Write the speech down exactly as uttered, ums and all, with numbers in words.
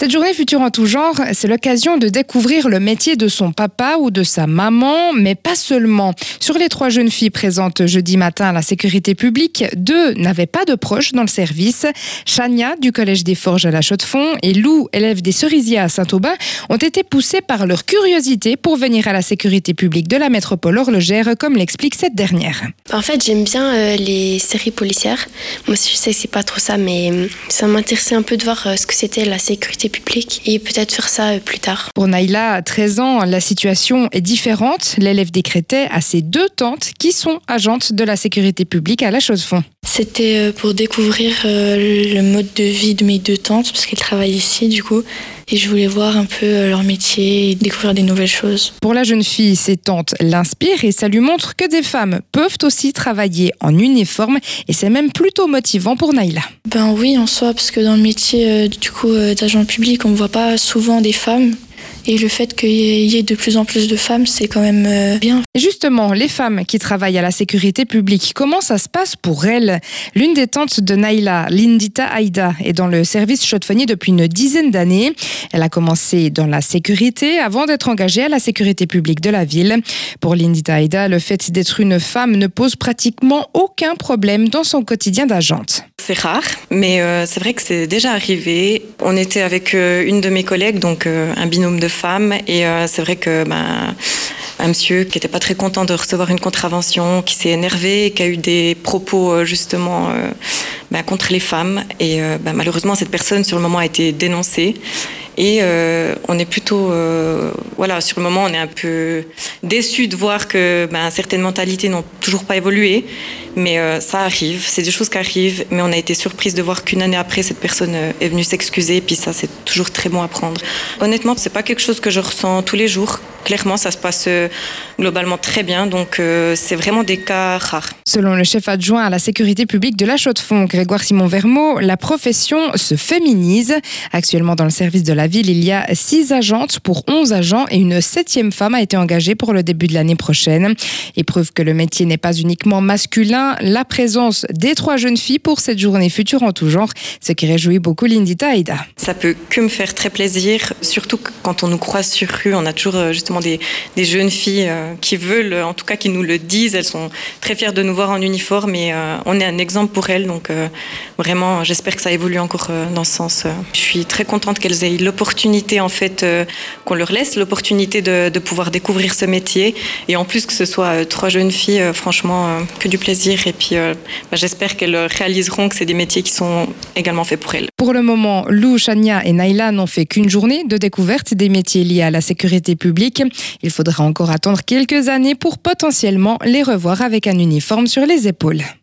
Cette journée future en tout genre, c'est l'occasion de découvrir le métier de son papa ou de sa maman, mais pas seulement. Sur les trois jeunes filles présentes jeudi matin à la sécurité publique, deux n'avaient pas de proches dans le service. Chania, du collège des Forges à la Chaux-de-Fonds, et Lou, élève des Cerisiers à Saint-Aubin, ont été poussées par leur curiosité pour venir à la sécurité publique de la métropole horlogère, comme l'explique cette dernière. En fait, j'aime bien euh, les séries policières. Moi, je sais que c'est pas trop ça, mais euh, ça m'intéressait un peu de voir euh, ce que c'était la sécurité publique et peut-être faire ça euh, plus tard. Pour Naïla, treize ans, la situation est différente. L'élève décrétait à ses deux tantes qui sont agentes de la sécurité publique à la Chaux-de-Fonds. C'était euh, pour découvrir euh, le mode de vie de mes deux tantes, parce qu'elles travaillent ici, du coup. Et je voulais voir un peu euh, leur métier et découvrir des nouvelles choses. Pour la jeune fille, ses tantes l'inspirent et ça lui montre que des femmes peuvent aussi travailler en uniforme. Et c'est même plutôt motivant pour Naïla. Ben oui, en soi, parce que dans le métier euh, du coup euh, d'agent public, on ne voit pas souvent des femmes. Et le fait qu'il y ait de plus en plus de femmes, c'est quand même euh, bien. Justement, les femmes qui travaillent à la sécurité publique, comment ça se passe pour elles? L'une des tantes de Naïla, Lindita Aïda, est dans le service chaux-de-fonnier depuis une dizaine d'années. Elle a commencé dans la sécurité avant d'être engagée à la sécurité publique de la ville. Pour Lindita Aïda, le fait d'être une femme ne pose pratiquement aucun problème dans son quotidien d'agente. C'est rare, mais euh, c'est vrai que c'est déjà arrivé. On était avec euh, une de mes collègues, donc euh, un binôme de femmes, et euh, c'est vrai que ben, un monsieur qui n'était pas très content de recevoir une contravention, qui s'est énervé, qui a eu des propos euh, justement euh, ben, contre les femmes, et euh, ben, malheureusement cette personne sur le moment a été dénoncée. Et euh, on est plutôt, euh, voilà, sur le moment, on est un peu déçus de voir que ben, certaines mentalités n'ont toujours pas évolué, mais euh, ça arrive, c'est des choses qui arrivent, mais on a été surprise de voir qu'une année après, cette personne est venue s'excuser, et puis ça, c'est toujours très bon à prendre. Honnêtement, c'est pas quelque chose que je ressens tous les jours. Clairement, ça se passe globalement très bien, donc euh, c'est vraiment des cas rares. Selon le chef adjoint à la sécurité publique de la Chaux-de-Fonds, Grégoire Simon-Vermeau, la profession se féminise. Actuellement, dans le service de la ville, il y a six agentes pour onze agents et une septième femme a été engagée pour le début de l'année prochaine. Et preuve que le métier n'est pas uniquement masculin, la présence des trois jeunes filles pour cette journée future en tout genre, ce qui réjouit beaucoup Lindita Aïda. Ça peut que me faire très plaisir, surtout quand on nous croise sur rue, on a toujours justement des, des jeunes filles qui veulent, en tout cas qui nous le disent, elles sont très fières de nous voir en uniforme et euh, on est un exemple pour elles, donc euh, vraiment j'espère que ça évolue encore euh, dans ce sens. Je suis très contente qu'elles aient l'opportunité en fait, euh, qu'on leur laisse l'opportunité de, de pouvoir découvrir ce métier et en plus que ce soit euh, trois jeunes filles, euh, franchement euh, que du plaisir et puis euh, bah, j'espère qu'elles réaliseront que c'est des métiers qui sont également faits pour elles. Pour le moment, Lou, Chania et Naïla n'ont fait qu'une journée de découverte des métiers liés à la sécurité publique. Il faudra encore attendre quelques années pour potentiellement les revoir avec un uniforme sur les épaules.